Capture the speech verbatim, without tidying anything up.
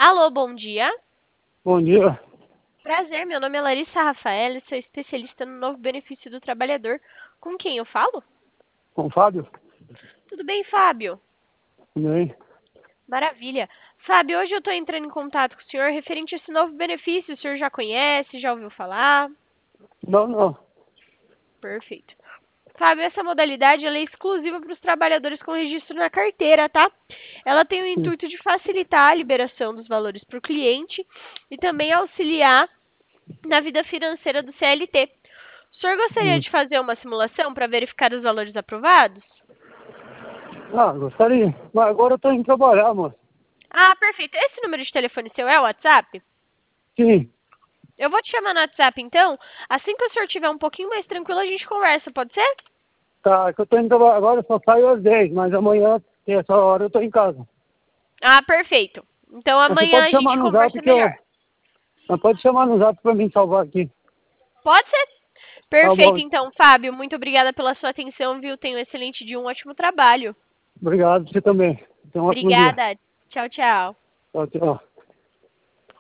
Alô, bom dia. Bom dia. Prazer, meu nome é Larissa Rafael, sou especialista no novo benefício do trabalhador. Com quem eu falo? Com o Fábio? Tudo bem, Fábio? Tudo bem? Maravilha. Fábio, hoje eu estou entrando em contato com o senhor referente a esse novo benefício. O senhor já conhece, já ouviu falar? Não, não. Perfeito. Fábio, essa modalidade ela é exclusiva para os trabalhadores com registro na carteira, tá? Ela tem o Sim. intuito de facilitar a liberação dos valores para o cliente e também auxiliar na vida financeira do C L T. O senhor gostaria Hum. de fazer uma simulação para verificar os valores aprovados? Ah, gostaria. Mas agora eu tô indo trabalhar, moço. Ah, perfeito. Esse número de telefone seu é o WhatsApp? Sim. Eu vou te chamar no WhatsApp, então. Assim que o senhor estiver um pouquinho mais tranquilo, a gente conversa, pode ser? Tá, é que eu tô indo trabalhar agora, eu só saio às dez, mas amanhã, essa hora, eu tô em casa. Ah, perfeito. Então Mas você amanhã pode a chamar gente no zap conversa que eu... melhor. Mas pode chamar no zap pra mim salvar aqui. Pode ser? Tá Perfeito, bom. então, Fábio. Muito obrigada pela sua atenção, viu? Tenha um excelente dia, um ótimo trabalho. Obrigado, você também. Tenha um ótimo dia. Obrigada. Tchau, tchau. Tchau, tchau.